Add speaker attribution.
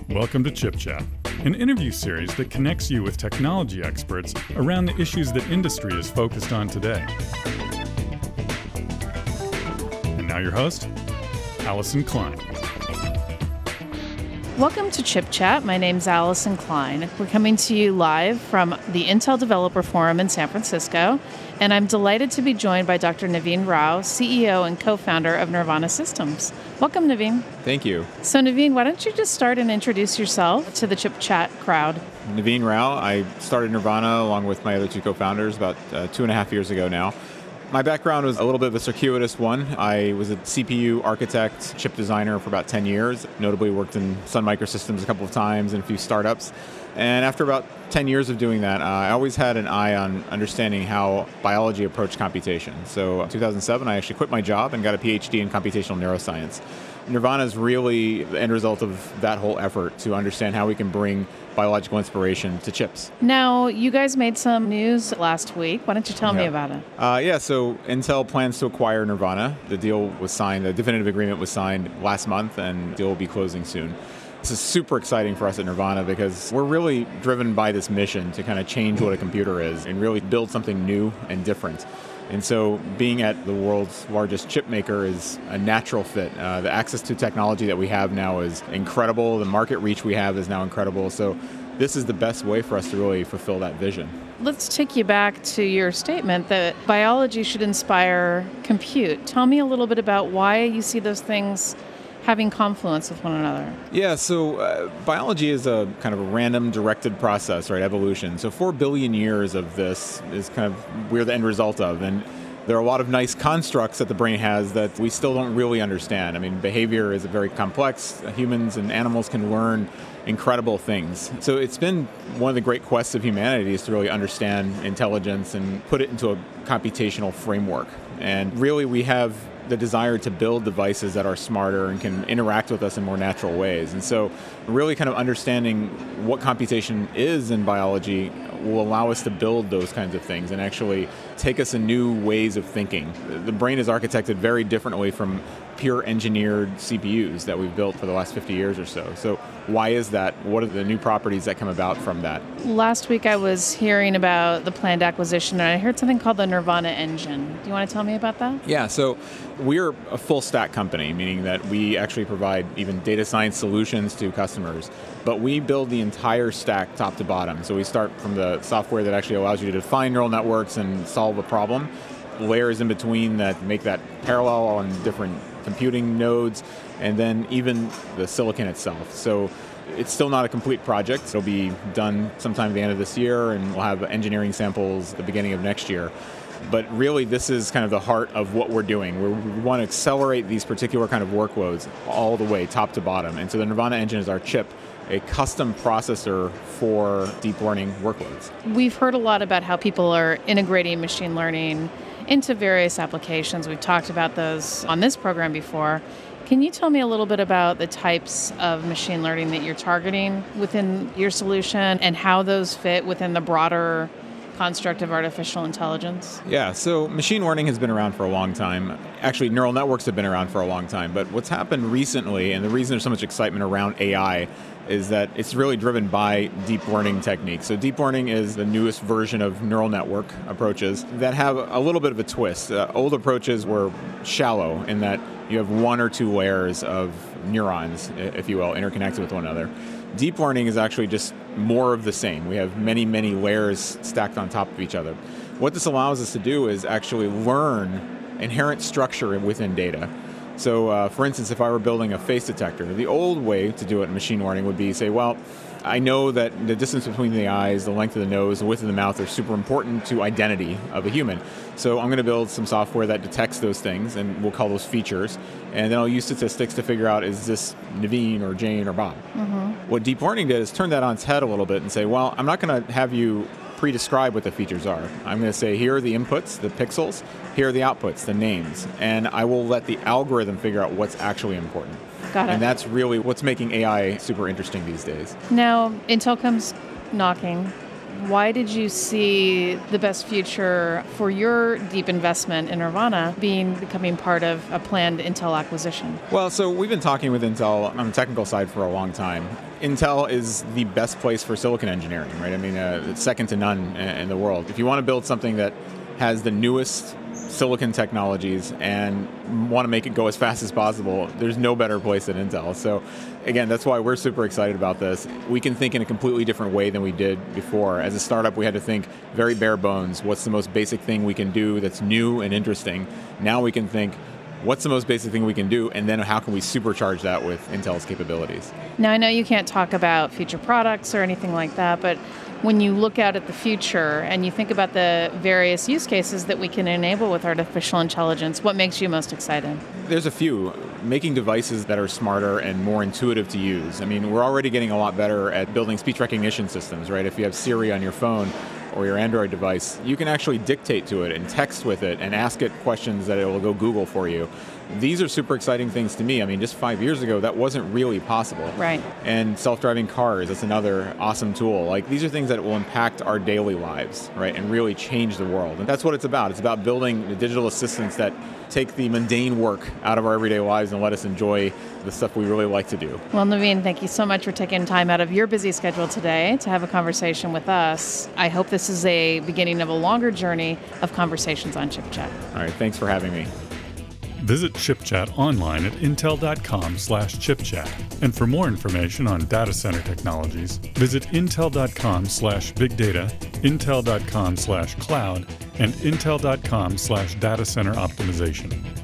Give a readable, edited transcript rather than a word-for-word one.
Speaker 1: Welcome to Chip Chat, an interview series that connects you with technology experts around the issues that industry is focused on today. And now your host, Allison Klein.
Speaker 2: Welcome to Chip Chat. My name's Allison Klein. We're coming to you live from the Intel Developer Forum in San Francisco, and I'm delighted to be joined by Dr. Naveen Rao, CEO and co-founder of Nirvana Systems. Welcome, Naveen.
Speaker 3: Thank you.
Speaker 2: So, Naveen, why don't you just start and introduce yourself to the Chip Chat crowd?
Speaker 3: Naveen Rao. I started Nirvana along with my other two co-founders about 2.5 years ago now. My background was a little bit of a circuitous one. I was a CPU architect, chip designer for about 10 years, notably worked in Sun Microsystems a couple of times and a few startups. And after about 10 years of doing that, I always had an eye on understanding how biology approached computation. So in 2007, I actually quit my job and got a PhD in computational neuroscience. Nirvana is really the end result of that whole effort to understand how we can bring biological inspiration to chips.
Speaker 2: Now, you guys made some news last week. Why don't you tell me about it?
Speaker 3: So Intel plans to acquire Nirvana. The deal was signed, the definitive agreement was signed last month, and the deal will be closing soon. This is super exciting for us at Nirvana because we're really driven by this mission to kind of change what a computer is and really build something new and different. And so being at the world's largest chip maker is a natural fit. The access to technology that we have now is incredible. The market reach we have is now incredible. So this is the best way for us to really fulfill that vision.
Speaker 2: Let's take you back to your statement that biology should inspire compute. Tell me a little bit about why you see those things having confluence with one another.
Speaker 3: Yeah, so biology is a kind of a random directed process, right? Evolution. So 4 billion years of this is kind of we're the end result of. And there are a lot of nice constructs that the brain has that we still don't really understand. I mean, behavior is very complex. Humans and animals can learn incredible things. So it's been one of the great quests of humanity is to really understand intelligence and put it into a computational framework. And really we have the desire to build devices that are smarter and can interact with us in more natural ways. And so really kind of understanding what computation is in biology will allow us to build those kinds of things and actually take us in new ways of thinking. The brain is architected very differently from pure engineered CPUs that we've built for the last 50 years or so. So why is that? What are the new properties that come about from that?
Speaker 2: Last week I was hearing about the planned acquisition, and I heard something called the Nirvana Engine. Do you want to tell me about that?
Speaker 3: Yeah, so we're a full stack company, meaning that we actually provide even data science solutions to customers, but we build the entire stack top to bottom. So we start from the software that actually allows you to define neural networks and solve a problem, layers in between that make that parallel on different computing nodes, and then even the silicon itself. So it's still not a complete project. It'll be done sometime at the end of this year, and we'll have engineering samples at the beginning of next year. But really, this is kind of the heart of what we're doing. We want to accelerate these particular kind of workloads all the way top to bottom. And so the Nirvana Engine is our chip, a custom processor for deep learning workloads.
Speaker 2: We've heard a lot about how people are integrating machine learning into various applications. We've talked about those on this program before. Can you tell me a little bit about the types of machine learning that you're targeting within your solution and how those fit within the broader construct of artificial intelligence?
Speaker 3: Yeah, so machine learning has been around for a long time. Actually, neural networks have been around for a long time. But what's happened recently, and the reason there's so much excitement around AI, is that it's really driven by deep learning techniques. So deep learning is the newest version of neural network approaches that have a little bit of a twist. Old approaches were shallow in that you have one or two layers of neurons, if you will, interconnected with one another. Deep learning is actually just more of the same. We have many, many layers stacked on top of each other. What this allows us to do is actually learn inherent structure within data. So for instance, if I were building a face detector, the old way to do it in machine learning would be say, well, I know that the distance between the eyes, the length of the nose, the width of the mouth are super important to identity of a human. So I'm going to build some software that detects those things, and we'll call those features. And then I'll use statistics to figure out, is this Naveen or Jane or Bob? Mm-hmm. What deep learning did is turn that on its head a little bit and say, well, I'm not going to have you pre-describe what the features are. I'm going to say, here are the inputs, the pixels, here are the outputs, the names, and I will let the algorithm figure out what's actually important.
Speaker 2: Got it.
Speaker 3: And that's really what's making AI super interesting these days.
Speaker 2: Now, Intel comes knocking. why did you see the best future for your deep investment in Nervana becoming part of a planned Intel acquisition?
Speaker 3: Well, so we've been talking with Intel on the technical side for a long time. Intel is the best place for silicon engineering, right? I mean, it's second to none in the world. If you want to build something that has the newest silicon technologies and want to make it go as fast as possible, there's no better place than Intel. So again, that's why we're super excited about this. We can think in a completely different way than we did before. As a startup, we had to think very bare bones. What's the most basic thing we can do that's new and interesting? Now we can think, what's the most basic thing we can do, and then how can we supercharge that with Intel's capabilities?
Speaker 2: Now, I know you can't talk about future products or anything like that, but when you look out at the future and you think about the various use cases that we can enable with artificial intelligence, what makes you most excited?
Speaker 3: There's a few. Making devices that are smarter and more intuitive to use. I mean, we're already getting a lot better at building speech recognition systems, right? If you have Siri on your phone or your Android device, you can actually dictate to it and text with it and ask it questions that it will go Google for you. These are super exciting things to me. I mean, just 5 years ago, that wasn't really possible.
Speaker 2: Right.
Speaker 3: And self-driving cars, that's another awesome tool. Like, these are things that will impact our daily lives, right, and really change the world. And that's what it's about. It's about building the digital assistants that take the mundane work out of our everyday lives and let us enjoy the stuff we really like to do.
Speaker 2: Well, Naveen, thank you so much for taking time out of your busy schedule today to have a conversation with us. I hope this is a beginning of a longer journey of conversations on ChipChat.
Speaker 3: All right, thanks for having me.
Speaker 1: Visit ChipChat online at intel.com/chipchat. And for more information on data center technologies, visit intel.com/bigdata, intel.com/cloud, and intel.com/datacenter optimization.